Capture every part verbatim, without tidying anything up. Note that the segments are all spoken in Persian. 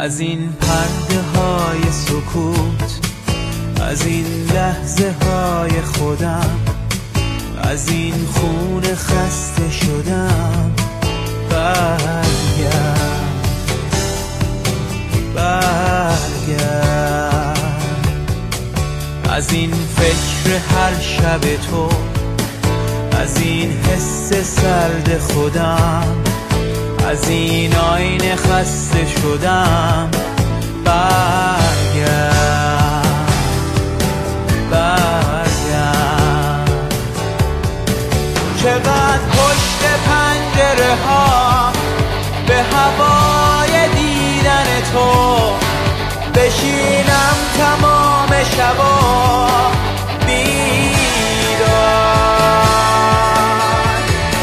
از این پرده های سکوت، از این لحظه های خودم، از این خون خسته شدم. برگرد برگرد از این فکر هر شب تو، از این حس سرد خودم، از این آینه خسته شدم. برگرد برگرد چقدر پشت پنجره ها به هوای دیدن تو بشینم تمام شبا بیدار.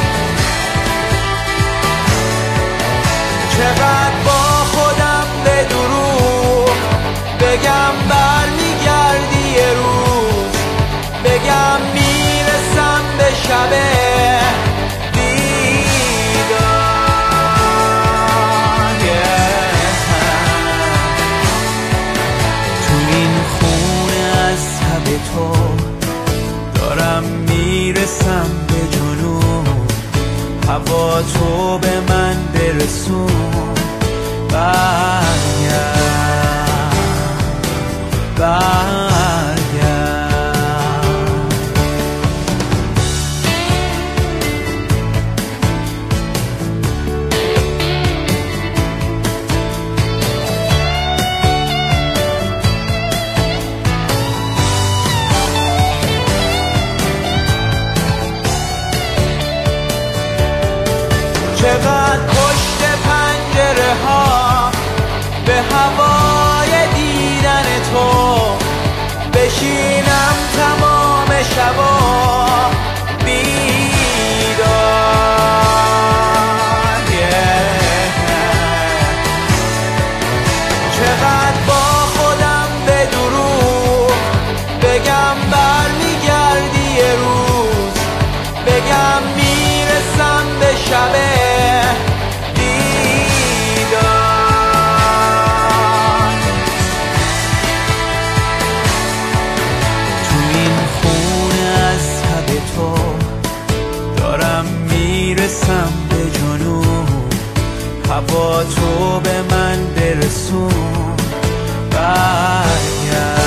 چقدر با خودم به دروغ بگم برمیگردی یه روز، بگم میرسم به شب دیدار. تو این خونه از تب تو دارم میرسم به جنون، هوا تو به من برسون. برگرد برگرد چقدر پشت پنجره ها به هوای دیدن تو بشینم تمام شبا بیدار. چقدر با خودم به دروغ بگم برمیگردی یه روز، بگم میرسم به شب دیدار. تو این خونه از تب تو دارم میرسم به جنون، هوا تو به من برسون. برگرد